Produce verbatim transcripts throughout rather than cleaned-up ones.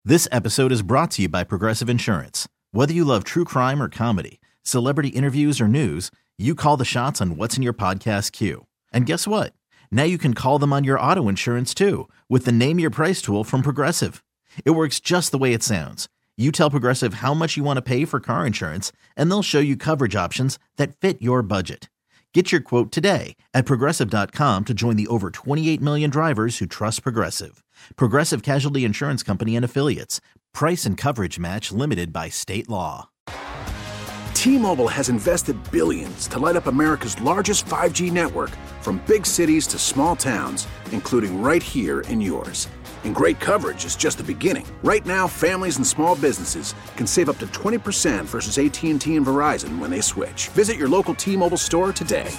This episode is brought to you by Progressive Insurance. Whether you love true crime or comedy, celebrity interviews or news, you call the shots on what's in your podcast queue. And guess what? Now you can call them on your auto insurance too with the Name Your Price tool from Progressive. It works just the way it sounds. You tell Progressive how much you want to pay for car insurance, and they'll show you coverage options that fit your budget. Get your quote today at Progressive dot com to join the over twenty-eight million drivers who trust Progressive. Progressive Casualty Insurance Company and Affiliates. Price and coverage match limited by state law. T-Mobile has invested billions to light up America's largest five G network, from big cities to small towns, including right here in yours. And great coverage is just the beginning. Right now, families and small businesses can save up to twenty percent versus A T and T and Verizon when they switch. Visit your local T-Mobile store today.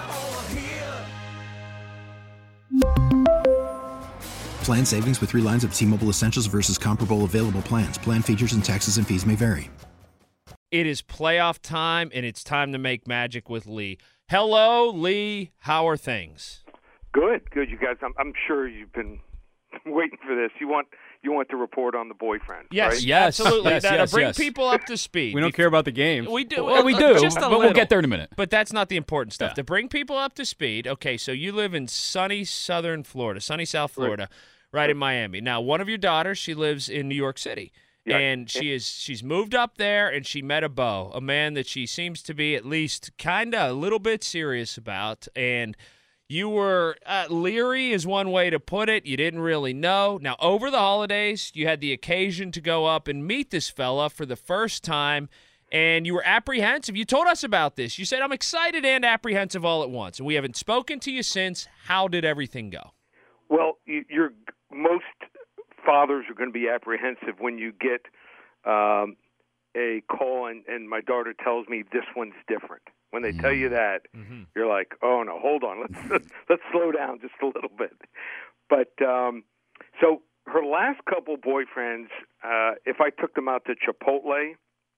Plan savings with three lines of T-Mobile Essentials versus comparable available plans. Plan features and taxes and fees may vary. It is playoff time, and it's time to make magic with Lee. Hello, Lee. How are things? Good, good. You guys, I'm, I'm sure you've been waiting for this. You want you want to report on the boyfriend, Yes, right? Yes, absolutely. yes, That'll yes, bring yes. people up to speed. We don't care about the game. We do. Well, we uh, do, just a but little. we'll get there in a minute. But that's not the important stuff. Yeah. To bring people up to speed, okay, so you live in sunny southern Florida, sunny South Florida, right in Miami. Now, one of your daughters, she lives in New York City. Yeah. And she is she's moved up there, and she met a beau, a man that she seems to be at least kind of a little bit serious about. And you were uh, leery is one way to put it. You didn't really know. Now, over the holidays, you had the occasion to go up and meet this fella for the first time, and you were apprehensive. You told us about this. You said, I'm excited and apprehensive all at once, and we haven't spoken to you since. How did everything go? Well, you, you're most fathers are going to be apprehensive when you get um, a call and, and my daughter tells me this one's different. When they tell you that, Mm-hmm. you're like, oh no, hold on, let's let's slow down just a little bit. But um, so her last couple boyfriends, uh, if I took them out to Chipotle,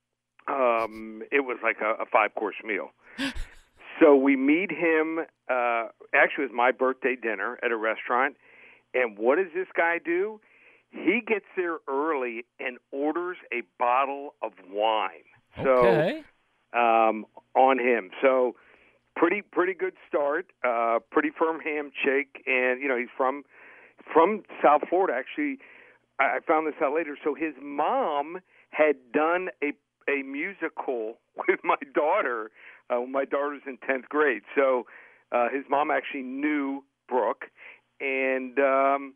um, it was like a, a five course meal. So we meet him. Uh, actually, it was my birthday dinner at a restaurant. And what does this guy do? He gets there early and orders a bottle of wine. So, Okay. um, on him. So pretty pretty good start. Uh, pretty firm handshake, and you know he's from from South Florida. Actually, I I found this out later. So his mom had done a a musical with my daughter. Uh, when my daughter's in tenth grade. So uh, his mom actually knew Brooke, and um,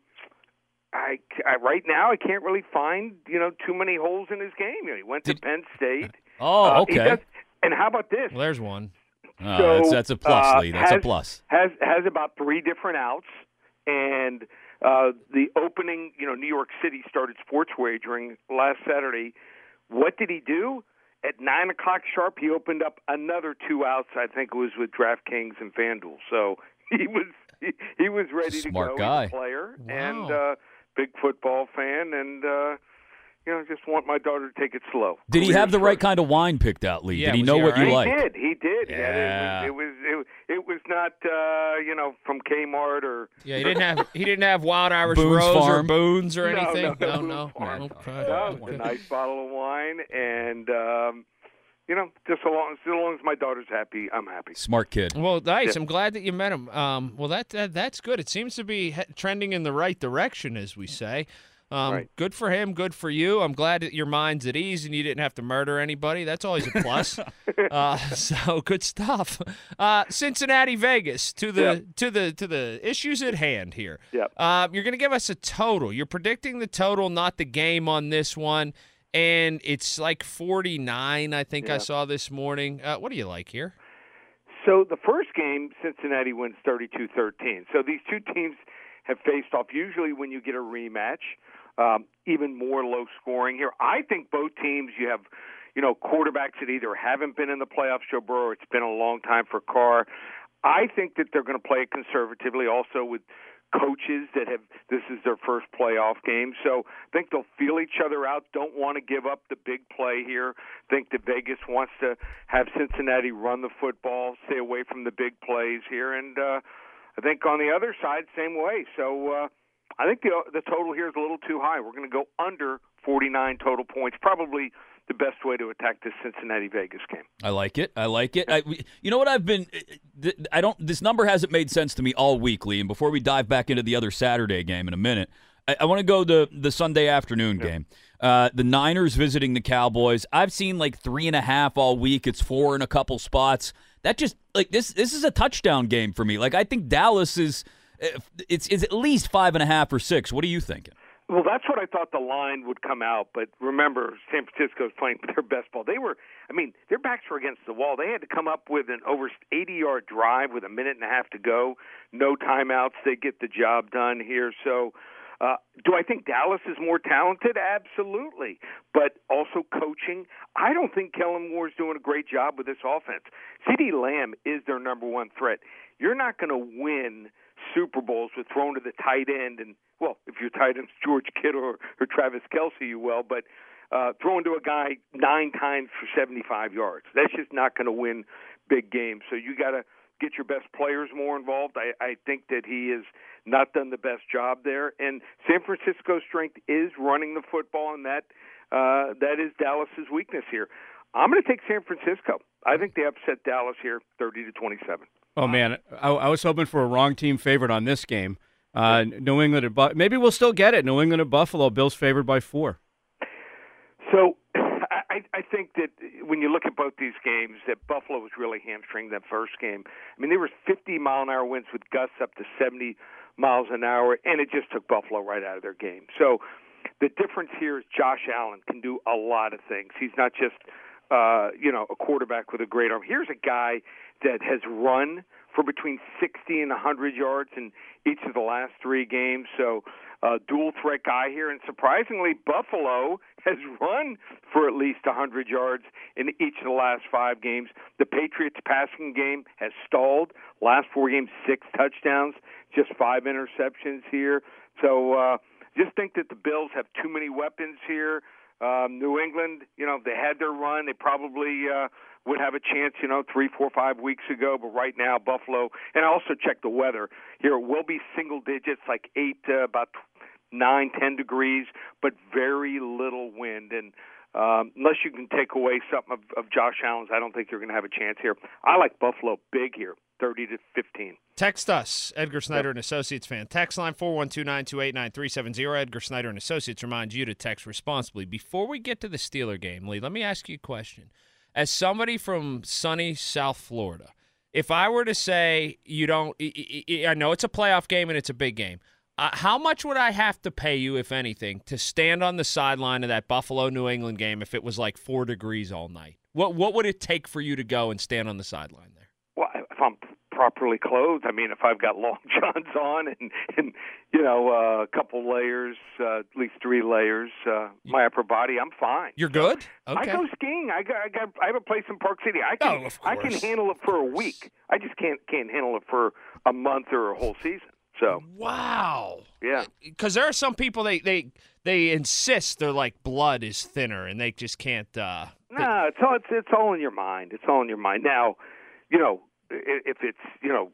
I, I right now I can't really find you know too many holes in his game. You know, he went to Did- Penn State. Oh, Uh, he okay. does- and how about this? Well, there's one. Oh, So, that's, that's a plus, uh, Lee. That's has, a plus. Has has about three different outs, and uh, the opening, you know, New York City started sports wagering last Saturday. What did he do? At nine o'clock sharp, he opened up another two outs. I think it was with DraftKings and FanDuel. So he was he, he was ready Smart to go. guy. He's a player Wow. and uh, big football fan, and uh, you know, just want my daughter to take it slow. Did he Career have the right first. kind of wine picked out, Lee? Yeah, Did he was know he what all you right? He liked? did. He did. Yeah. It was. It was. It, it was not. Uh, you know, from Kmart or. Yeah, he didn't have he didn't have Wild Irish Boone's Rose or Farm. Boone's or No, anything. no, no, Boone's no. Farm. Okay. No, it was a nice bottle of wine, and um, you know, just so long, so long as my daughter's happy, I'm happy. Smart kid. Well, nice. Yeah. I'm glad that you met him. Um, well, that, that that's good. It seems to be he- trending in the right direction, as we say. Um, Right. Good for him. Good for you. I'm glad that your mind's at ease and you didn't have to murder anybody. That's always a plus. uh, so good stuff. Uh, Cincinnati, Vegas. To the Yep. to the to the issues at hand here. Yep. Uh, you're going to give us a total. You're predicting the total, not the game on this one. And it's like forty-nine, I think I Yeah. saw this morning. Uh, what do you like here? So the first game, Cincinnati wins thirty-two thirteen. So these two teams have faced off. Usually when you get a rematch, um, even more low scoring here. I think both teams, you have, you know, quarterbacks that either haven't been in the playoffs, Joe Burrow, or it's been a long time for Carr. I think that they're going to play it conservatively also with coaches that have this is their first playoff game. So I think they'll feel each other out, don't want to give up the big play here. Think that Vegas wants to have Cincinnati run the football, stay away from the big plays here. And uh, I think on the other side, same way. So uh, I think the the total here is a little too high. We're going to go under forty-nine total points. Probably the best way to attack this Cincinnati Vegas game. I like it. I like it. I, you know what I've been I don't this number hasn't made sense to me all week, Lee. And before we dive back into the other Saturday game in a minute, I, I want to go to the Sunday afternoon yeah. game. Uh, the Niners visiting the Cowboys. I've seen like three and a half all week. It's four in a couple spots. That just like this this is a touchdown game for me. Like I think Dallas is it's it's at least five and a half or six. What are you thinking? Well, that's what I thought the line would come out. But remember, San Francisco's playing their best ball. They were, I mean, their backs were against the wall. They had to come up with an over eighty-yard drive with a minute and a half to go. No timeouts. They get the job done here. So uh, do I think Dallas is more talented? Absolutely. But also coaching. I don't think Kellen Moore's doing a great job with this offense. CeeDee Lamb is their number one threat. You're not going to win Super Bowls with throwing to the tight end, and well, if your tight end's George Kittle or, or Travis Kelce, you will, but uh, throwing to a guy nine times for seventy-five yards, that's just not going to win big games. So you got to get your best players more involved. I, I think that he has not done the best job there, and San Francisco's strength is running the football, and that uh, that is Dallas's weakness here. I'm going to take San Francisco. I think they upset Dallas here, thirty to twenty-seven. Oh, man, I, I was hoping for a wrong team favorite on this game. Uh, New England at Bu- maybe we'll still get it. New England at Buffalo, Bills favored by four. So I, I think that when you look at both these games, that Buffalo was really hamstringed that first game. I mean, there were fifty mile an hour winds with gusts up to seventy miles an hour, and it just took Buffalo right out of their game. So the difference here is Josh Allen can do a lot of things. He's not just uh, you know a quarterback with a great arm. Here's a guy that has run for between sixty and one hundred yards in each of the last three games. So uh, dual threat guy here. And surprisingly, Buffalo has run for at least one hundred yards in each of the last five games. The Patriots passing game has stalled. Last four games, six touchdowns, just five interceptions here. So uh, just think that the Bills have too many weapons here. Um, New England, you know, they had their run. They probably uh, would have a chance, you know, three, four, five weeks ago. But right now, Buffalo, and I also checked the weather. Here it will be single digits, like eight, uh, about nine, ten degrees, but very little wind. And um, unless you can take away something of, of Josh Allen's, I don't think you're going to have a chance here. I like Buffalo big here, thirty to fifteen. Text us, Edgar Snyder and Associates fan. Text line four one two, nine two eight, nine three seven zero. Edgar Snyder and Associates reminds you to text responsibly. Before we get to the Steeler game, Lee, let me ask you a question. As somebody from sunny South Florida, if I were to say you don't – I know it's a playoff game and it's a big game. Uh, how much would I have to pay you, if anything, to stand on the sideline of that Buffalo-New England game if it was like four degrees all night? What What would it take for you to go and stand on the sideline there? Well, if I'm properly clothed, I mean, if I've got long johns on and, and you know, uh, a couple layers, uh, at least three layers, uh, my upper body, I'm fine. You're good? Okay. I go skiing. I got, I got, I have a place in Park City. I can, oh, of I can handle it for a week. I just can't, can't handle it for a month or a whole season. So. Wow. Yeah. Because there are some people, they, they, they insist their, like, blood is thinner and they just can't. Uh, no, nah, it's all, it's, it's all in your mind. It's all in your mind. Now, you know, if it's, you know,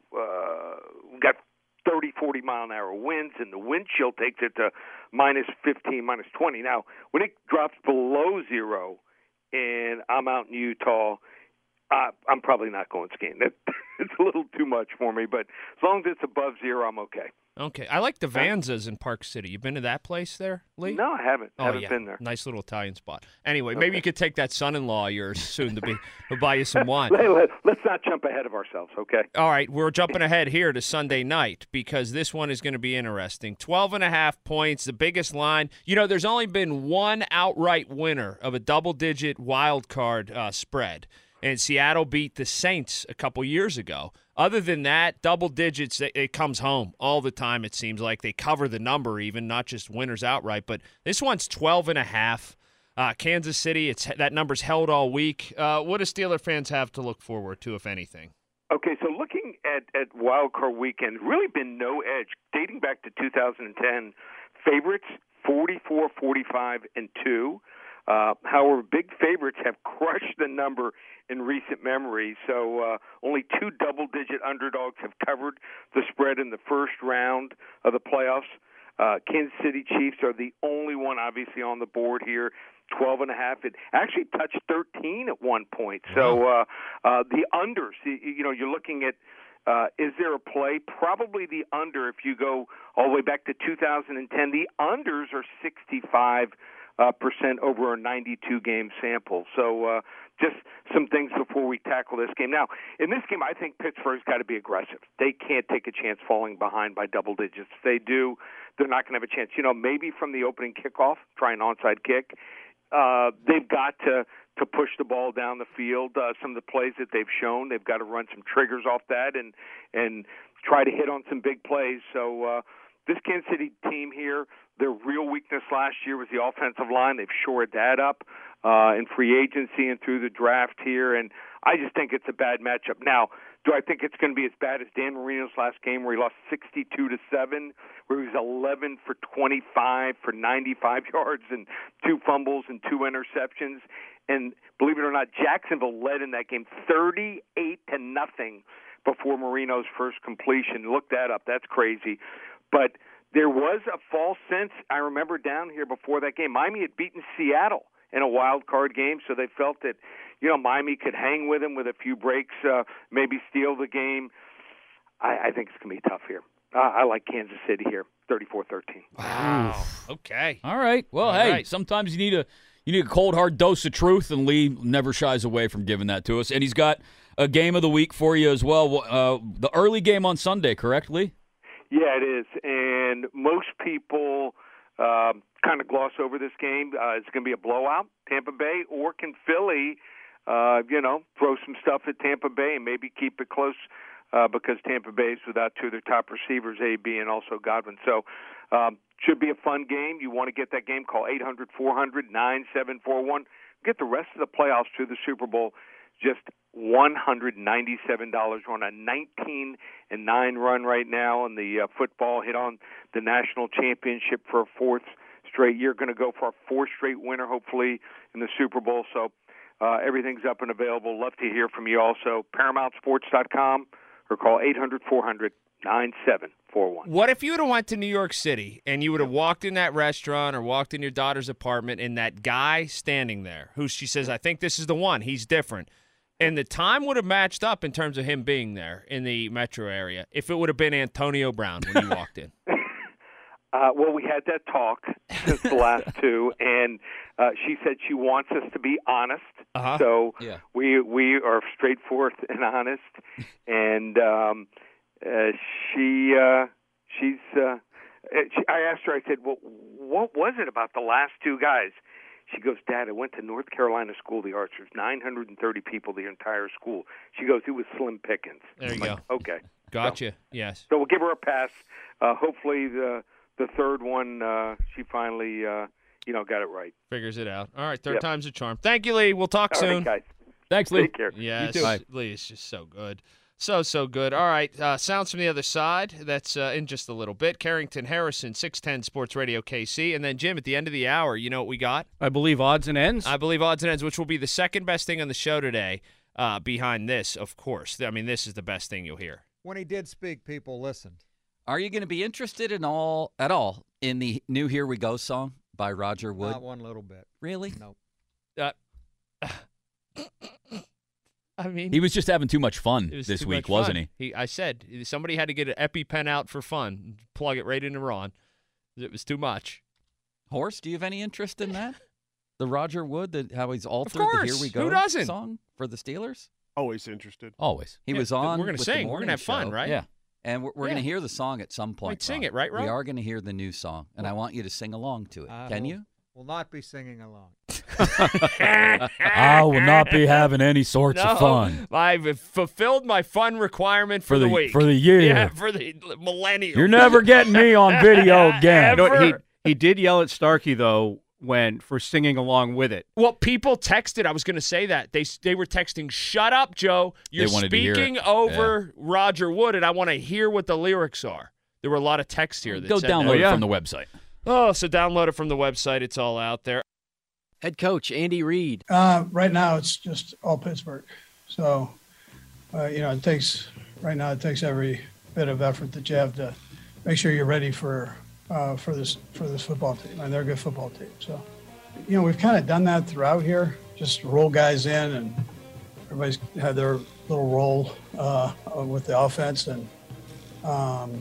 uh, got thirty, forty mile an hour winds and the wind chill takes it to minus fifteen, minus twenty. Now, when it drops below zero and I'm out in Utah, uh, I'm probably not going skiing. It's a little too much for me, but as long as it's above zero, I'm okay. Okay. I like the Vanzas in Park City. You been to that place there, Lee? No, I haven't. Oh, haven't yeah. been there. Nice little Italian spot. Anyway, okay. Maybe you could take that son-in-law of yours soon to be to buy you some wine. Let's not jump ahead of ourselves, okay? All right, we're jumping ahead here to Sunday night because this one is going to be interesting. twelve and a half points, the biggest line. You know, there's only been one outright winner of a double-digit wild card uh, spread, and Seattle beat the Saints a couple years ago. Other than that, double digits, it, it comes home all the time, it seems like. They cover the number even, not just winners outright. But this one's twelve and a half. Uh, Kansas City, it's that number's held all week. Uh, what do Steeler fans have to look forward to, if anything? Okay, so looking at, at Wild Card Weekend, really been no edge. Dating back to two thousand ten, favorites, forty-four, forty-five, and two. Uh, however, big favorites have crushed the number in recent memory. So uh, only two double-digit underdogs have covered the spread in the first round of the playoffs. Uh, Kansas City Chiefs are the only one, obviously, on the board here. twelve and a half. It actually touched thirteen at one point. So uh, uh, the unders, you know, you're looking at, uh, is there a play? Probably the under. If you go all the way back to two thousand ten, the unders are sixty-five uh, percent over a ninety-two game sample. So uh, just some things before we tackle this game. Now, in this game, I think Pittsburgh's got to be aggressive. They can't take a chance falling behind by double digits. If they do, they're not going to have a chance. You know, maybe from the opening kickoff, try an onside kick. Uh, they've got to, to push the ball down the field. Uh, some of the plays that they've shown, they've got to run some triggers off that and and try to hit on some big plays. So uh, this Kansas City team here, their real weakness last year was the offensive line. They've shored that up uh, in free agency and through the draft here, and I just think it's a bad matchup. Now, do I think it's going to be as bad as Dan Marino's last game where he lost sixty-two to seven, where he was eleven for twenty-five for ninety-five yards and two fumbles and two interceptions? And believe it or not, Jacksonville led in that game thirty-eight to nothing before Marino's first completion. Look that up. That's crazy. But there was a false sense, I remember down here before that game. Miami had beaten Seattle in a wild card game, so they felt that, you know, Miami could hang with them with a few breaks, uh, maybe steal the game. I, I think it's going to be tough here. Uh, I like Kansas City here, thirty-four thirteen. Wow. Okay. All right. Well, All hey, right. sometimes you need a you need a cold hard dose of truth, and Lee never shies away from giving that to us. And he's got a game of the week for you as well. Uh, the early game on Sunday, correct, Lee? Yeah, it is. And most people um, kind of gloss over this game. Uh, it's going to be a blowout, Tampa Bay, or can Philly, uh, you know, throw some stuff at Tampa Bay and maybe keep it close uh, because Tampa Bay is without two of their top receivers, A B, and also Godwin. So um, should be a fun game. You want to get that game, call eight hundred, four hundred, nine seven four one. Get the rest of the playoffs to the Super Bowl, just one hundred ninety-seven dollars. We're on a nineteen and nine run right now, and the uh, football hit on the national championship for a fourth straight year. Going to go for a fourth straight winner, hopefully, in the Super Bowl. So uh, everything's up and available. Love to hear from you also. Paramount Sports dot com or call eight hundred, four hundred, nine seven four one. What if you would have went to New York City and you would have walked in that restaurant or walked in your daughter's apartment and that guy standing there who she says, I think this is the one, he's different. And the time would have matched up in terms of him being there in the metro area if it would have been Antonio Brown when you walked in. Uh, well, we had that talk since the last two, and uh, she said she wants us to be honest. Uh-huh. So Yeah. we we are straightforward and honest. And um, uh, she uh, she's uh, she, I asked her. I said, "Well, what was it about the last two guys?" She goes, "Dad, I went to North Carolina School of the Arts. There's nine hundred thirty people, the entire school." She goes, "It was slim pickings." There you I'm like, go. Okay, Gotcha. Yes. so we'll give her a pass. Uh, hopefully, the the third one, uh, she finally, uh, you know, got it right. Figures it out. All right. Third Yep. time's a charm. Thank you, Lee. We'll talk All soon. right, guys. Thanks, Lee. Take care. Yes, You too. Bye. Lee is just so good. So, so good. All right, uh, sounds from the other side. That's uh, in just a little bit. Carrington Harrison, six ten Sports Radio K C. And then, Jim, at the end of the hour, you know what we got? I believe odds and ends. I believe odds and ends, which will be the second best thing on the show today uh, behind this, of course. I mean, this is the best thing you'll hear. When he did speak, people listened. Are you going to be interested in all at all in the new "Here We Go" song by Roger Wood? Not one little bit. Really? Nope. Uh, I mean, He was just having too much fun it was this too week, much wasn't fun. he? he? I said somebody had to get an EpiPen out for fun, plug it right into Ron. It was too much. Horse, do you have any interest in that? The Roger Wood, the, how he's altered the course. "Here We Go" Who doesn't? song for the Steelers? Always interested. Always. He Yeah, was th- on. we're gonna with the sing. We're morning gonna have fun, show. right? Yeah. And we're, we're Yeah. going to hear the song at some point. Wait, sing Ron. it, right, Ron? We are going to hear the new song, and I want you to sing along to it. I Can will- you? Will not be singing along. I will not be having any sorts No, of fun I've fulfilled my fun requirement for, for the week. for the year. Yeah, for the millennial. You're never getting me on video again. You know what, he Ever. he did yell at Starkey though when for singing along with it. Well, people texted. I was going to say that they they were texting. Shut up, Joe. You're They wanted to hear it. speaking over Roger Wood, and I want to hear what the lyrics are. There were a lot of texts here that Go said download that. it yeah. from the website. Oh, so download it from the website. It's all out there. Head coach Andy Reid. Uh, right now, it's just all Pittsburgh. So, uh, you know, it takes right now it takes every bit of effort that you have to make sure you're ready for uh, for this for this football team, and they're a good football team. So, you know, we've kind of done that throughout here. Just roll guys in, and everybody's had their little role uh, with the offense, and um,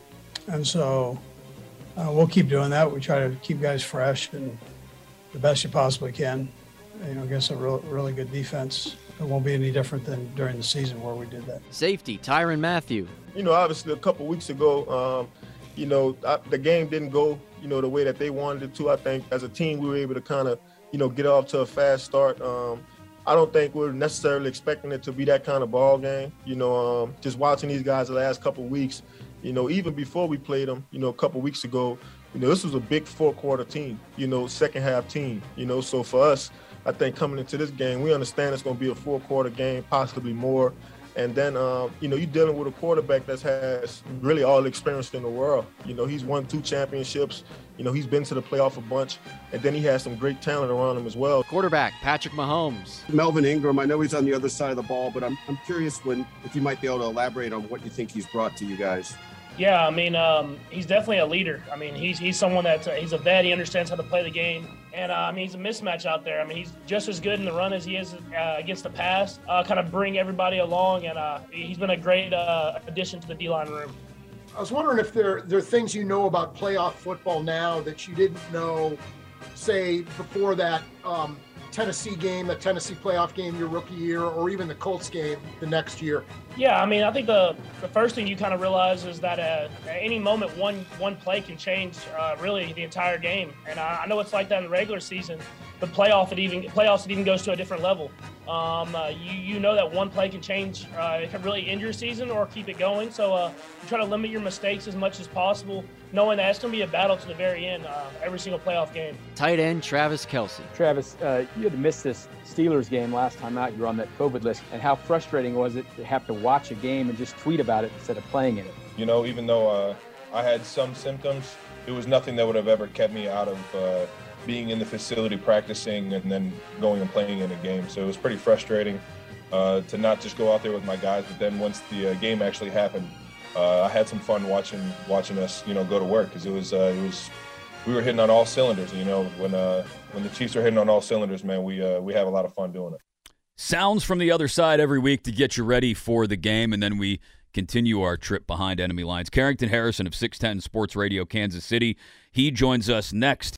and so uh, we'll keep doing that. We try to keep guys fresh and the best you possibly can, you know, against a real, really good defense. It won't be any different than during the season where we did that. Safety, Tyrann Mathieu. You know, obviously a couple weeks ago, um, you know, I, the game didn't go, you know, the way that they wanted it to. I think as a team, we were able to kind of, you know, get off to a fast start. Um, I don't think we're necessarily expecting it to be that kind of ball game. You know, um, just watching these guys the last couple of weeks, you know, even before we played them, you know, a couple weeks ago, you know, this was a big four-quarter team, you know, second-half team, you know. So for us, I think coming into this game, we understand it's going to be a four-quarter game, possibly more. And then, um, you know, you're dealing with a quarterback that has really all the experience in the world. You know, he's won two championships. You know, he's been to the playoff a bunch. And then he has some great talent around him as well. Quarterback, Patrick Mahomes. Melvin Ingram, I know he's on the other side of the ball, but I'm, I'm curious when if you might be able to elaborate on what you think he's brought to you guys. Yeah, I mean, um, he's definitely a leader. I mean, he's he's someone that's a, he's a vet. He understands how to play the game, and uh, I mean, he's a mismatch out there. I mean, he's just as good in the run as he is uh, against the pass. Uh, kind of bring everybody along, and uh, he's been a great uh, addition to the D-line room. I was wondering if there there are things you know about playoff football now that you didn't know, say, before that um, Tennessee game, that Tennessee playoff game your rookie year, or even the Colts game the next year. Yeah, I mean, I think the the first thing you kind of realize is that uh, at any moment, one one play can change uh, really the entire game. And I, I know it's like that in the regular season, but playoff it even playoffs it even goes to a different level. Um, uh, you you know that one play can change. Uh, it can really end your season or keep it going. So uh, you try to limit your mistakes as much as possible, knowing that it's going to be a battle to the very end uh, every single playoff game. Tight end, Travis Kelce. Travis, uh, you had to miss this Steelers game last time out. You were on that COVID list. And how frustrating was it to have to watch a game and just tweet about it instead of playing in it? You know, even though uh, I had some symptoms, it was nothing that would have ever kept me out of uh, being in the facility practicing and then going and playing in a game. So it was pretty frustrating uh, to not just go out there with my guys, but then once the uh, game actually happened, uh, I had some fun watching watching us, you know, go to work because it was uh, it was we were hitting on all cylinders. You know, when uh, when the Chiefs are hitting on all cylinders, man, we uh, we have a lot of fun doing it. Sounds from the other side every week to get you ready for the game, and then we continue our trip behind enemy lines. Carrington Harrison of six ten Sports Radio, Kansas City. He joins us next.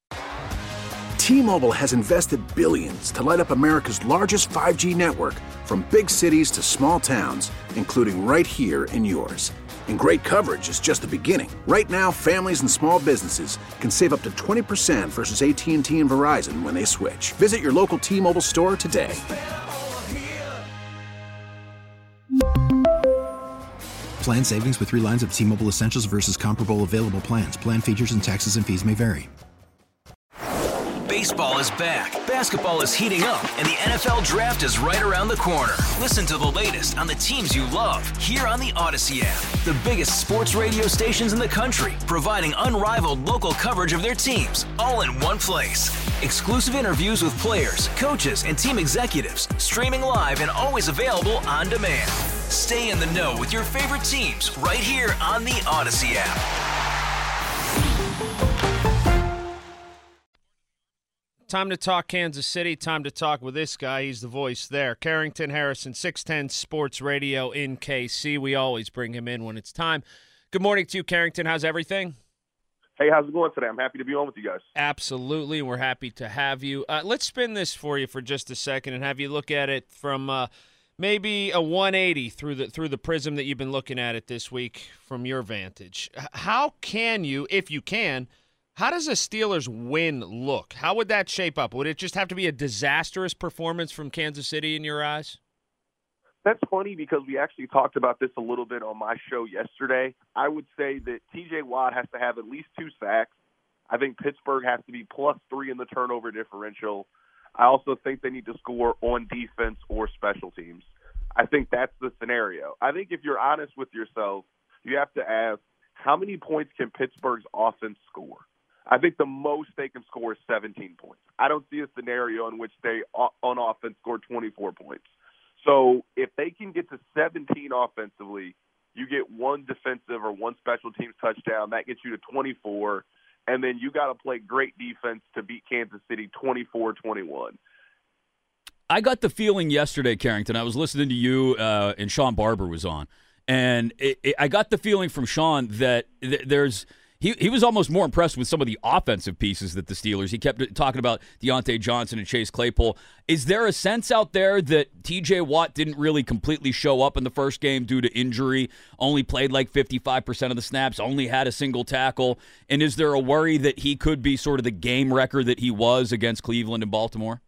T-Mobile has invested billions to light up America's largest five G network, from big cities to small towns, including right here in yours. And great coverage is just the beginning. Right now, families and small businesses can save up to twenty percent versus A T and T and Verizon when they switch. Visit your local T-Mobile store today. Plan savings with three lines of T-Mobile Essentials versus comparable available plans. Plan features and taxes and fees may vary. Baseball is back, basketball is heating up, and the N F L Draft is right around the corner. Listen to the latest on the teams you love here on the Odyssey app. The biggest sports radio stations in the country, providing unrivaled local coverage of their teams, all in one place. Exclusive interviews with players, coaches, and team executives, streaming live and always available on demand. Stay in the know with your favorite teams right here on the Odyssey app. Time to talk Kansas City. Time to talk with this guy. He's the voice there. Carrington Harrison, six ten Sports Radio in K C. We always bring him in when it's time. Good morning to you, Carrington. How's everything? Hey, how's it going today? I'm happy to be on with you guys. Absolutely. We're happy to have you. Uh, let's spin this for you for just a second and have you look at it from uh, maybe a one eighty through the through the prism that you've been looking at it this week from your vantage. How can you, if you can, how does a Steelers win look? How would that shape up? Would it just have to be a disastrous performance from Kansas City in your eyes? That's funny because we actually talked about this a little bit on my show yesterday. I would say that T J Watt has to have at least two sacks. I think Pittsburgh has to be plus three in the turnover differential. I also think they need to score on defense or special teams. I think that's the scenario. I think if you're honest with yourself, you have to ask, how many points can Pittsburgh's offense score? I think the most they can score is seventeen points. I don't see a scenario in which they, on offense, score twenty-four points. So if they can get to seventeen offensively, You get one defensive or one special teams touchdown. That gets you to twenty-four. And then you got to play great defense to beat Kansas City twenty-four twenty-one. I got the feeling yesterday, Carrington, I was listening to you uh, and Sean Barber was on, and it, it, I got the feeling from Sean that th- there's he, he was almost more impressed with some of the offensive pieces that the Steelers. He kept talking about Deontay Johnson and Chase Claypool. Is there a sense out there that T J Watt didn't really completely show up in the first game due to injury, only played like fifty-five percent of the snaps, only had a single tackle, and is there a worry that he could be sort of the game wrecker that he was against Cleveland and Baltimore?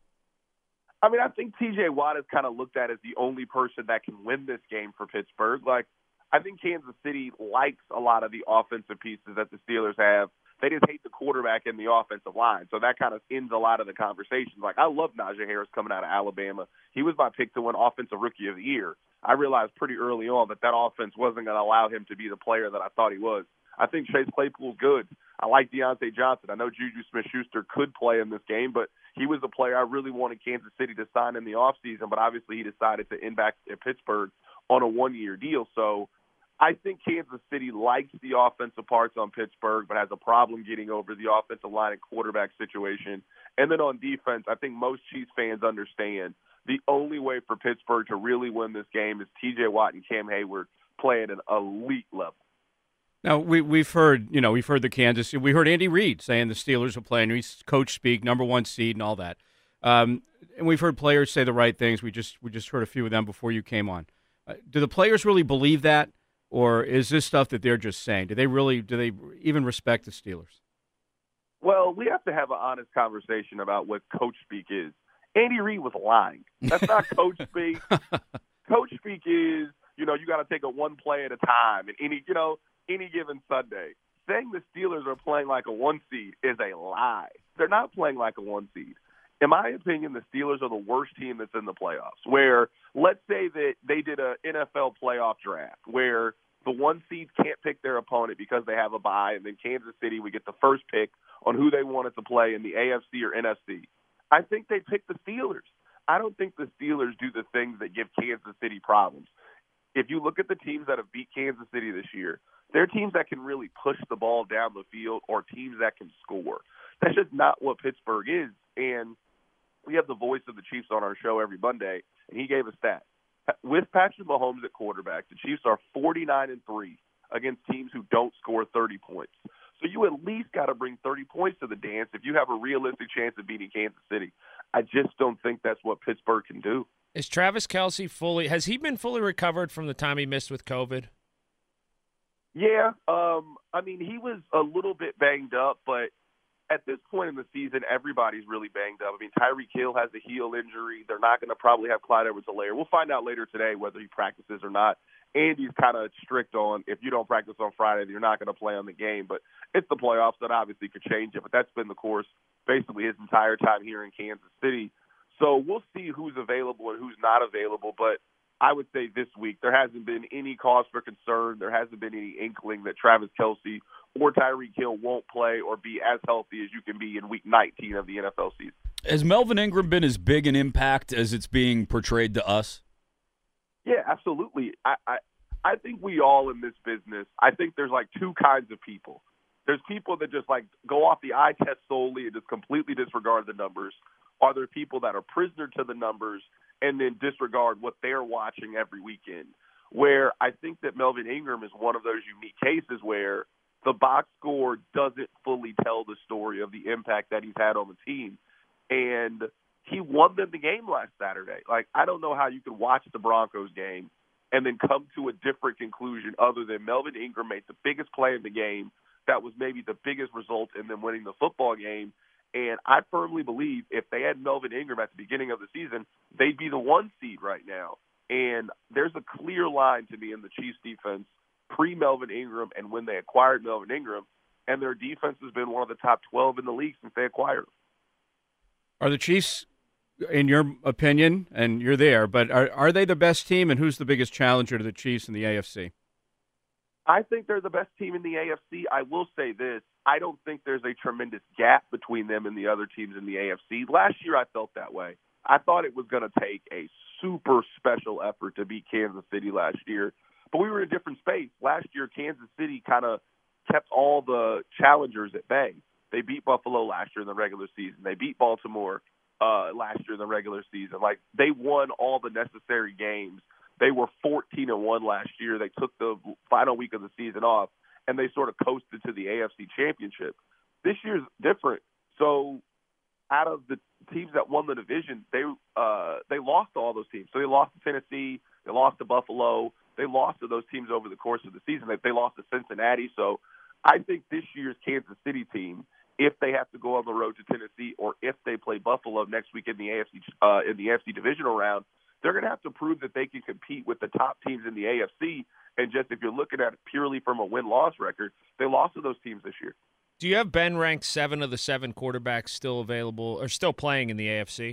I mean, I think T J Watt is kind of looked at as the only person that can win this game for Pittsburgh. Like, I think Kansas City likes a lot of the offensive pieces that the Steelers have. They just hate the quarterback and the offensive line. So that kind of ends a lot of the conversations. Like, I love Najee Harris coming out of Alabama. He was my pick to win Offensive Rookie of the Year. I realized pretty early on that that offense wasn't going to allow him to be the player that I thought he was. I think Chase Claypool's good. I like Deontay Johnson. I know Juju Smith-Schuster could play in this game, but he was a player I really wanted Kansas City to sign in the offseason, but obviously he decided to end back at Pittsburgh on a one-year deal. So I think Kansas City likes the offensive parts on Pittsburgh, but has a problem getting over the offensive line and quarterback situation. And then on defense, I think most Chiefs fans understand the only way for Pittsburgh to really win this game is T J Watt and Cam Hayward play at an elite level. Now, we, we've heard, you know, we've heard the Kansas, we heard Andy Reid saying the Steelers are playing, he's coach speak, number one seed and all that. Um, and we've heard players say the right things. We just we just heard a few of them before you came on. Uh, do the players really believe that, or is this stuff that they're just saying? Do they really, do they even respect the Steelers? Well, we have to have an honest conversation about what coach speak is. Andy Reid was lying. That's not coach speak. Coach speak is, you know, you got to take it one play at a time, and any, you know, any given Sunday. Saying the Steelers are playing like a one seed is a lie. They're not playing like a one seed. In my opinion, the Steelers are the worst team that's in the playoffs, where let's say that they did an N F L playoff draft where the one seeds can't pick their opponent because they have a bye, and then Kansas City would get the first pick on who they wanted to play in the A F C or N F C. I think they pick the Steelers. I don't think the Steelers do the things that give Kansas City problems. If you look at the teams that have beat Kansas City this year, they're teams that can really push the ball down the field or teams that can score. That's just not what Pittsburgh is. And we have the voice of the Chiefs on our show every Monday, and he gave a stat. With Patrick Mahomes at quarterback, the Chiefs are forty-nine and three against teams who don't score thirty points. So you at least got to bring thirty points to the dance if you have a realistic chance of beating Kansas City. I just don't think that's what Pittsburgh can do. Is Travis Kelce fully – has he been fully recovered from the time he missed with COVID? Yeah. Um, I mean, he was a little bit banged up, but at this point in the season, everybody's really banged up. I mean, Tyreek Hill has a heel injury. They're not going to probably have Clyde Edwards-Helaire. We'll find out later today whether he practices or not. Andy's kind of strict on if you don't practice on Friday, then you're not going to play on the game. But it's the playoffs. That obviously could change it. But that's been the course basically his entire time here in Kansas City. So we'll see who's available and who's not available. But I would say this week there hasn't been any cause for concern. There hasn't been any inkling that Travis Kelce or Tyreek Hill won't play or be as healthy as you can be in week nineteen of the N F L season. Has Melvin Ingram been as big an impact as it's being portrayed to us? Yeah, absolutely. I, I I think we all in this business, I think there's like two kinds of people. There's people that just like go off the eye test solely and just completely disregard the numbers. Are there people that are prisoner to the numbers and then disregard what they're watching every weekend? Where I think that Melvin Ingram is one of those unique cases where the box score doesn't fully tell the story of the impact that he's had on the team. And he won them the game last Saturday. Like, I don't know how you could watch the Broncos game and then come to a different conclusion other than Melvin Ingram made the biggest play in the game. That was maybe the biggest result in them winning the football game. And I firmly believe if they had Melvin Ingram at the beginning of the season, they'd be the one seed right now. And there's a clear line to me in the Chiefs defense pre-Melvin Ingram and when they acquired Melvin Ingram, and their defense has been one of the top twelve in the league since they acquired him. Are the Chiefs, in your opinion, and you're there, but are are they the best team, and who's the biggest challenger to the Chiefs in the A F C? I think they're the best team in the A F C. I will say this. I don't think there's a tremendous gap between them and the other teams in the A F C. Last year I felt that way. I thought it was going to take a super special effort to beat Kansas City last year. but we were in a different space. Last year, Kansas City kind of kept all the challengers at bay. They beat Buffalo last year in the regular season. They beat Baltimore uh, last year in the regular season. Like, they won all the necessary games. They were fourteen and one last year. They took the final week of the season off, and they sort of coasted to the A F C Championship. This year's different. So out of the teams that won the division, they uh, they lost to all those teams. So they lost to Tennessee. They lost to Buffalo. They lost to those teams over the course of the season. They, they lost to Cincinnati. So I think this year's Kansas City team, if they have to go on the road to Tennessee or if they play Buffalo next week in the A F C uh, in the A F C divisional round, they're going to have to prove that they can compete with the top teams in the A F C. And just if you're looking at it purely from a win-loss record, they lost to those teams this year. Do you have Ben ranked seven of the seven quarterbacks still available or still playing in the A F C?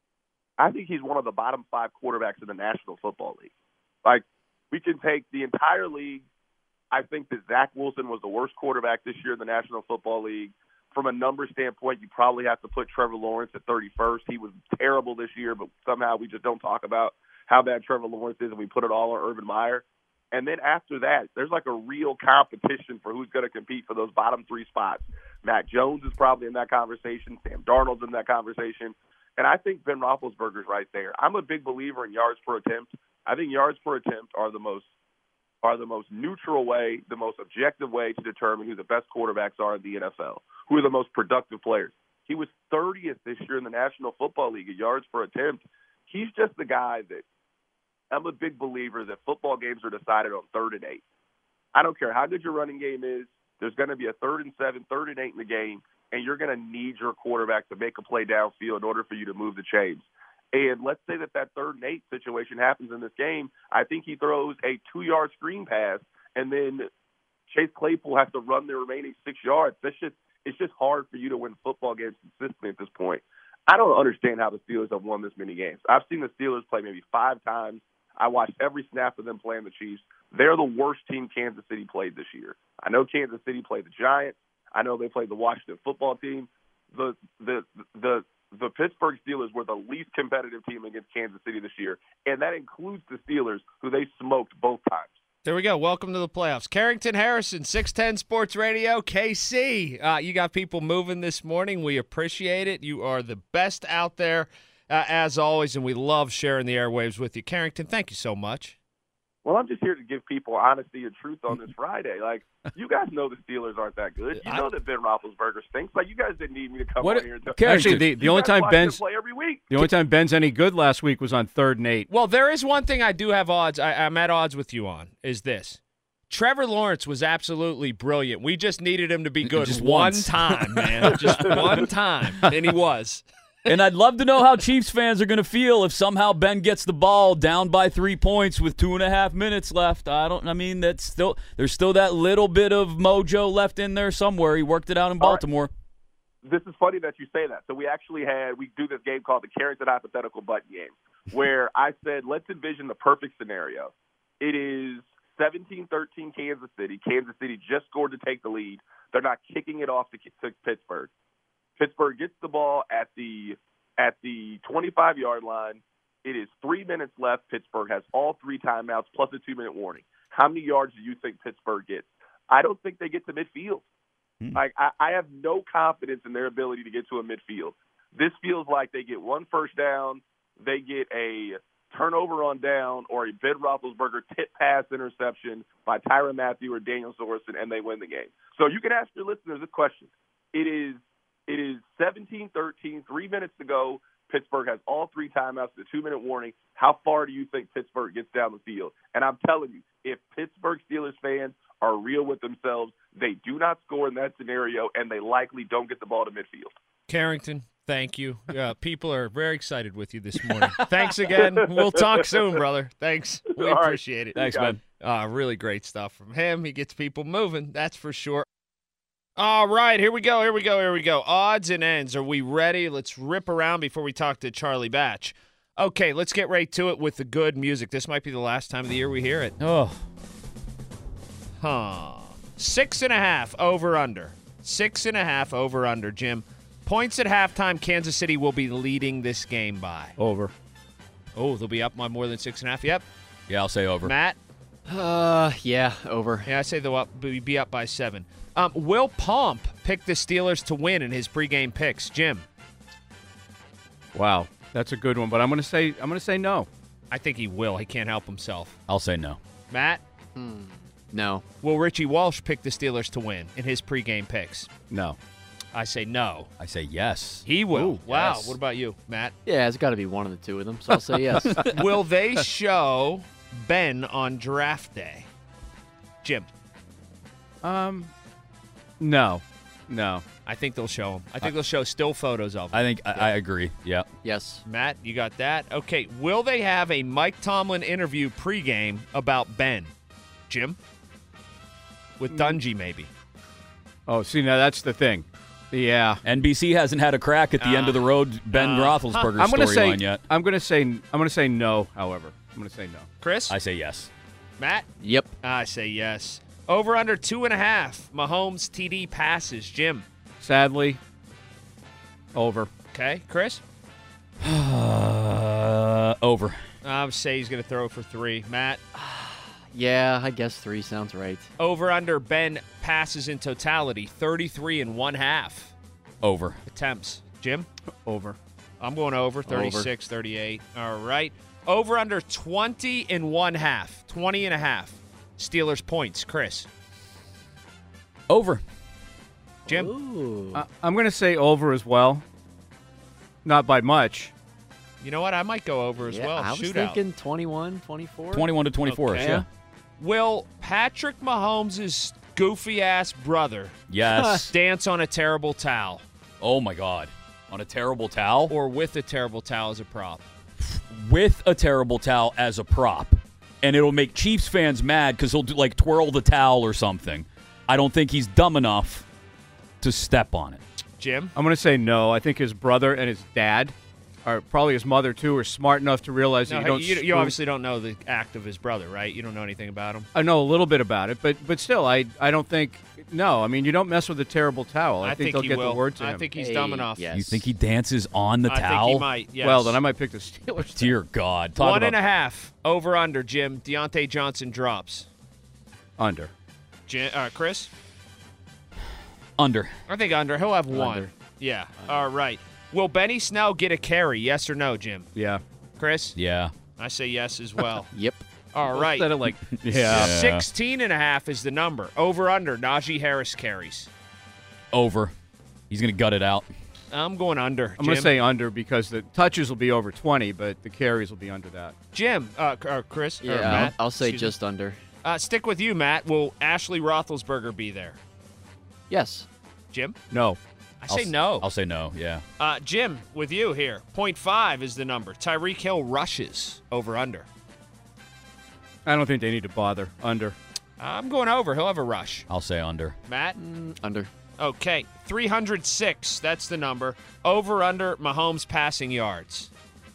I think he's one of the bottom five quarterbacks in the National Football League. Like, we can take the entire league. I think that Zach Wilson was the worst quarterback this year in the National Football League. From a number standpoint, you probably have to put Trevor Lawrence at thirty-first. He was terrible this year, but somehow we just don't talk about how bad Trevor Lawrence is, and we put it all on Urban Meyer. And then after that, there's like a real competition for who's going to compete for those bottom three spots. Matt Jones is probably in that conversation. Sam Darnold's in that conversation. And I think Ben Roethlisberger's right there. I'm a big believer in yards per attempt. I think yards per attempt are the most are the most neutral way, the most objective way to determine who the best quarterbacks are in the N F L, who are the most productive players. He was thirtieth this year in the National Football League at yards per attempt. He's just the guy that I'm a big believer that football games are decided on third and eight. I don't care how good your running game is. There's going to be a third and seven, third and eight in the game, and you're going to need your quarterback to make a play downfield in order for you to move the chains. And let's say that that third and eight situation happens in this game. I think he throws a two-yard screen pass, and then Chase Claypool has to run the remaining six yards. That's just it's just hard for you to win football games consistently at this point. I don't understand how the Steelers have won this many games. I've seen the Steelers play maybe five times. I watched every snap of them playing the Chiefs. They're the worst team Kansas City played this year. I know Kansas City played the Giants. I know they played the Washington football team. The the the the Pittsburgh Steelers were the least competitive team against Kansas City this year, and that includes the Steelers, who they smoked both times. There we go. Welcome to the playoffs. Carrington Harrison, six ten Sports Radio, K C. Uh, you got people moving this morning. We appreciate it. You are the best out there, uh, as always, and we love sharing the airwaves with you. Carrington, thank you so much. Well, I'm just here to give people honesty and truth on this Friday. Like, you guys know the Steelers aren't that good. You know that Ben Roethlisberger stinks. Like, you guys didn't need me to come What- on here and tell Actually, the- the you only guys time watch them Ben's- play every week. The only time Ben's any good last week was on third and eight. Well, there is one thing I do have odds. I, I'm at odds with you on, is this. Trevor Lawrence was absolutely brilliant. We just needed him to be good Just one once. time, man. Just one time. And he was. And I'd love to know how Chiefs fans are going to feel if somehow Ben gets the ball down by three points with two and a half minutes left. I don't. I mean, that's still there's still that little bit of mojo left in there somewhere. He worked it out in All right. Baltimore. This is funny that you say that. So we actually had, we do this game called the Carrington Hypothetical Button Game, where I said, let's envision the perfect scenario. It is seventeen thirteen Kansas City. Kansas City just scored to take the lead. They're not kicking it off to, to Pittsburgh. Pittsburgh gets the ball at the at the twenty-five-yard line. It is three minutes left. Pittsburgh has all three timeouts plus a two-minute warning. How many yards do you think Pittsburgh gets? I don't think they get to midfield. Hmm. Like I, I have no confidence in their ability to get to a midfield. This feels like they get one first down, they get a turnover on down, or a Ben Roethlisberger tip pass interception by Tyrann Mathieu or Daniel Sorensen, and they win the game. So you can ask your listeners this question. It is It is seventeen thirteen, three minutes to go. Pittsburgh has all three timeouts, the two-minute warning. How far do you think Pittsburgh gets down the field? And I'm telling you, if Pittsburgh Steelers fans are real with themselves, they do not score in that scenario, and they likely don't get the ball to midfield. Carrington, thank you. Uh, people are very excited with you this morning. Thanks again. We'll talk soon, brother. Thanks. We All right. appreciate it. Thanks, man. Uh, really great stuff from him. He gets people moving, that's for sure. All right, here we go, here we go, here we go. Odds and ends. Are we ready? Let's rip around before we talk to Charlie Batch. Okay, let's get right to it with the good music. This might be the last time of the year we hear it. Oh. Huh. Six and a half over under. Six and a half over under, Jim. Points at halftime, Kansas City will be leading this game by. Over. Oh, they'll be up by more than six and a half. Yep. Yeah, I'll say over. Matt? Uh, yeah, over. Yeah, I say they'll up, be be up by seven. Um, Will Pomp pick the Steelers to win in his pregame picks? Jim? Wow, that's a good one, but I'm going to say I'm going to say no. I think he will. He can't help himself. I'll say no. Matt? Hmm. No. Will Richie Walsh pick the Steelers to win in his pregame picks? No. I say no. I say yes. He will. Ooh, wow. yes. What about you, Matt? Yeah, it's got to be one of the two of them, so I'll say yes. Will they show Ben on draft day? Jim? Um, no. No. I think they'll show him. I think they'll show still photos of him. I think I, I agree. Yeah. Yes. Matt, you got that? Okay. Will they have a Mike Tomlin interview pregame about Ben? Jim? With Dungy, maybe. Oh, see, now that's the thing. Yeah. N B C hasn't had a crack at the Uh, end of the road Ben uh, Roethlisberger I'm gonna say storyline yet. I'm going to say I'm going to say no. However, I'm going to say no. Chris? I say yes. Matt? Yep. I say yes. Over under two and a half. Mahomes T D passes. Jim? Sadly, over. Okay. Chris? Uh, over. I would say he's going to throw for three. Matt? Yeah, I guess three sounds right. Over under Ben passes in totality. thirty-three and one half. Over. Attempts. Jim? Over. I'm going over. thirty-six, thirty-eight. All right. Over under twenty and one half. twenty and a half. Steelers points. Chris? Over. Jim? Uh, I'm going to say over as well. Not by much. You know what? I might go over as Yeah, well. I was Shootout. thinking twenty-one, twenty-four. twenty-one to twenty-four. Okay. Yeah. Will Patrick Mahomes' goofy-ass brother Yes. dance on a terrible towel? Oh my God. On a terrible towel? Or with a terrible towel as a prop? With a terrible towel as a prop. And it'll make Chiefs fans mad because he'll do, like twirl the towel or something. I don't think he's dumb enough to step on it. Jim? I'm going to say no. I think his brother and his dad, or probably his mother too, are smart enough to realize No, that you don't. you, you screw- obviously don't know the act of his brother, right? You don't know anything about him. I know a little bit about it, but but still, I I don't think. No, I mean you don't mess with a terrible towel. I, I think they'll he get will. the word to I him. think he's dumb enough. Yes. You think he dances on the I towel? think he might, yes. Well, then I might pick the Steelers. Dear God. Talk One about and a half. Over under, Jim. Deontay Johnson drops. Under. Jim, uh, Chris? Under. I think under. He'll have one. Under. Yeah. All right. Will Benny Snell get a carry? Yes or no, Jim? Yeah. Chris? Yeah. I say yes as well. Yep. All right. Instead of like yeah. sixteen and a half is the number. Over under. Najee Harris carries. Over. He's going to gut it out. I'm going under. I'm going to Jim. say under because the touches will be over twenty, but the carries will be under that. Jim, uh, uh, Chris, or Yeah, Matt. I'll, I'll say excuse me. just under. Uh, stick with you, Matt. Will Ashley Roethlisberger be there? Yes. Jim? No. I say I'll, no. I'll say no, yeah. Uh, Jim, with you here. Point five is the number. Tyreek Hill rushes. Over under. I don't think they need to bother. Under. I'm going over. He'll have a rush. I'll say under. Matt? Mm, under. Okay. three hundred six. That's the number. Over under Mahomes passing yards.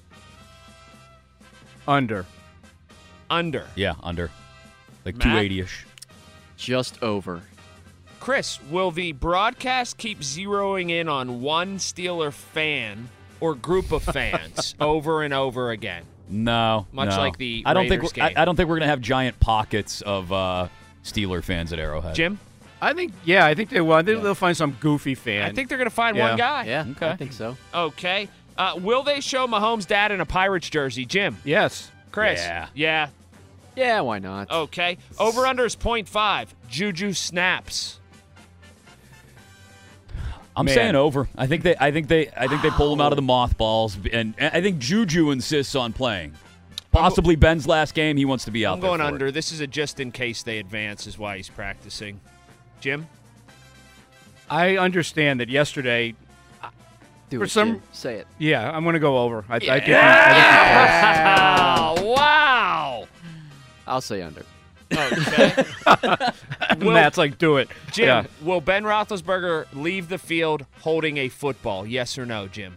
Under. Under. Yeah, under. Like Matt? two eighty-ish. Just over. Chris, will the broadcast keep zeroing in on one Steeler fan or group of fans over and over again? No. Much no. like the I don't think Raiders we're- I, game. I don't think we're going to have giant pockets of uh, Steeler fans at Arrowhead. Jim? I think, yeah, I think they will. I think they'll find some goofy fan. I think they're going to find Yeah. one guy. Yeah, Okay. I think so. Okay. Uh, will they show Mahomes' dad in a Pirates jersey? Jim? Yes. Chris? Yeah. Yeah. Yeah, why not? Okay. Over under is point five. Juju snaps. I'm Man. saying over. I think they I think they I think they pull him out of the mothballs and, and I think Juju insists on playing. Possibly Ben's last game, he wants to be out I'm there going for it. under. This is a just in case they advance is why he's practicing. Jim? I understand that yesterday. Do For it, some- Jim. Say it. Yeah, I'm going to go over. I, I think. I think Wow. wow. I'll say under. Okay. Will- Matt's like, do it. Jim, Yeah. will Ben Roethlisberger leave the field holding a football? Yes or no, Jim?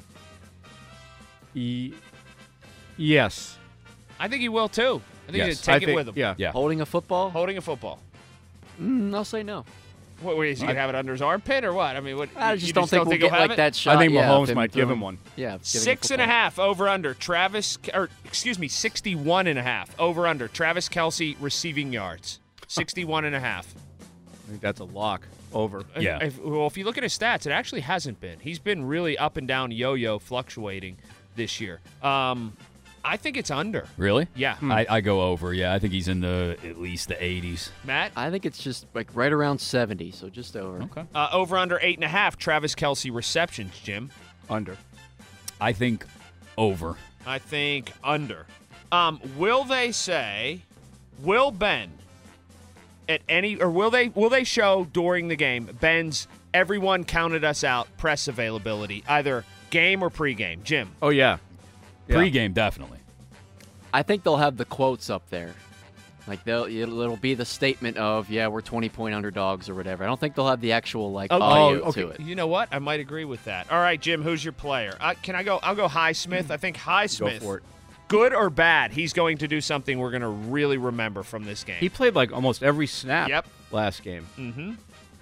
E- yes. I think he will too. I think Yes. he's going to take I it think- with him. Yeah. Yeah. Holding a football? Holding a football. Mm, I'll say no. What, what is he going to have it under his armpit or what? I mean, what? I you, just you don't just think don't we'll think get he'll have like it? that shot. I think yeah, Mahomes of might give throwing- him one. Yeah. giving Six a and a football. half over under Travis, or excuse me, sixty-one and a half over under Travis Kelce receiving yards. sixty-one and a half. I think that's a lock. Over. Yeah. If, well, if you look at his stats, it actually hasn't been. He's been really up and down, yo-yo, fluctuating this year. Um, I think it's under. Really? Yeah. Hmm. I, I go over. Yeah, I think he's in the at least the eighties. Matt? I think it's just like right around seventy, so just over. Okay. Uh, over under eight and a half Travis Kelce receptions, Jim. Under. I think over. I think under. Um, will they say, will Ben at any, or will they will they show during the game Ben's everyone counted us out press availability, either game or pregame? Jim? Oh, yeah. yeah. Pre-game, definitely. I think they'll have the quotes up there. Like they'll it'll, it'll be the statement of yeah we're twenty point underdogs or whatever. I don't think they'll have the actual like Oh, audio okay. to it. You know what? I might agree with that. All right, Jim, who's your player? Uh, can I go? I'll go Highsmith. I think Highsmith, Go for it. good or bad, he's going to do something we're going to really remember from this game. He played like almost every snap Yep. last game. Mm-hmm.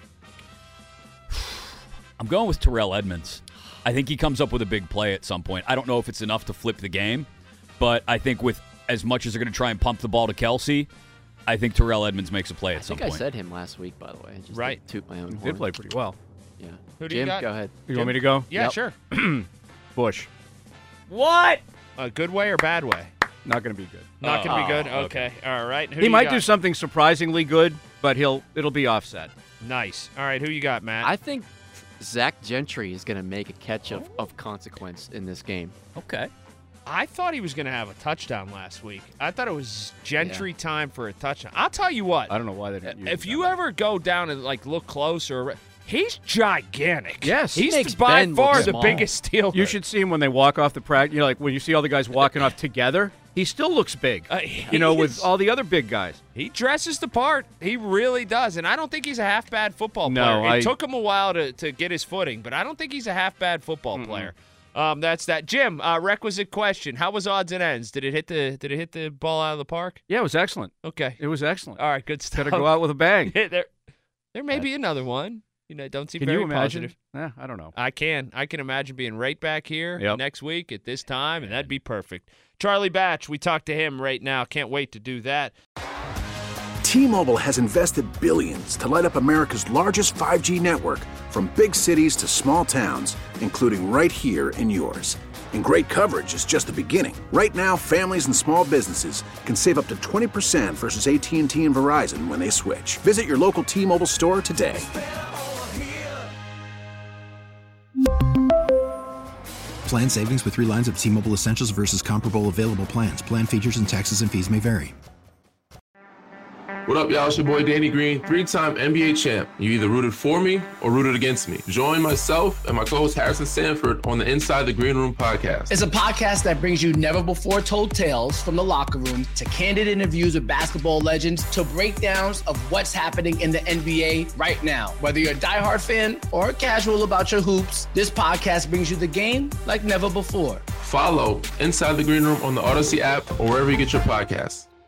I'm going with Terrell Edmonds. I think he comes up with a big play at some point. I don't know if it's enough to flip the game, but I think with as much as they're going to try and pump the ball to Kelce, I think Terrell Edmonds makes a play at I some think point. I said him last week, by the way. Just Right. to toot my own He horn. did play pretty well. Yeah. Who do Jim, you got? go ahead. You want me to go? Yeah, Yep. sure. Bush. What? A good way or bad way? Not going to be good. Not going to be Oh, good? okay. Okay. All right. Who He do you might got? do something surprisingly good, but he'll it'll be offset. Nice. All right. Who you got, Matt? I think Zach Gentry is going to make a catch of, of consequence in this game. Okay. I thought he was going to have a touchdown last week. I thought it was Gentry time for a touchdown. I'll tell you what. I don't know why they didn't use If him you that ever go down and like look closer, he's gigantic. Yes. he's makes by Ben far look the small. biggest Steeler. You should see him when they walk off the practice. You know, like when you see all the guys walking off together, he still looks big. Uh, you know, he with is- all the other big guys. He dresses the part. He really does. And I don't think he's a half bad football No, player. It I- took him a while to, to get his footing, but I don't think he's a half bad football Mm-mm. player. Um, that's that. Jim, uh, requisite question. How was odds and ends? Did it hit the did it hit the ball out of the park? Yeah, it was excellent. Okay. It was excellent. All right, good stuff. Got to go out with a bang. there, there may be another one. You know, don't seem Can very you imagine? positive. Yeah, I don't know. I can. I can imagine being right back here Yep. next week at this time, and that'd be perfect. Charlie Batch, we talked to him right now. Can't wait to do that. T-Mobile has invested billions to light up America's largest five G network, from big cities to small towns, including right here in yours. And great coverage is just the beginning. Right now, families and small businesses can save up to twenty percent versus A T and T and Verizon when they switch. Visit your local T-Mobile store today. Plan savings with three lines of T-Mobile Essentials versus comparable available plans. Plan features and taxes and fees may vary. What up, y'all? It's your boy Danny Green, three-time N B A champ. You either rooted for me or rooted against me. Join myself and my co-host Harrison Sanford on the Inside the Green Room podcast. It's a podcast that brings you never-before-told tales from the locker room to candid interviews with basketball legends to breakdowns of what's happening in the N B A right now. Whether you're a diehard fan or casual about your hoops, this podcast brings you the game like never before. Follow Inside the Green Room on the Odyssey app or wherever you get your podcasts.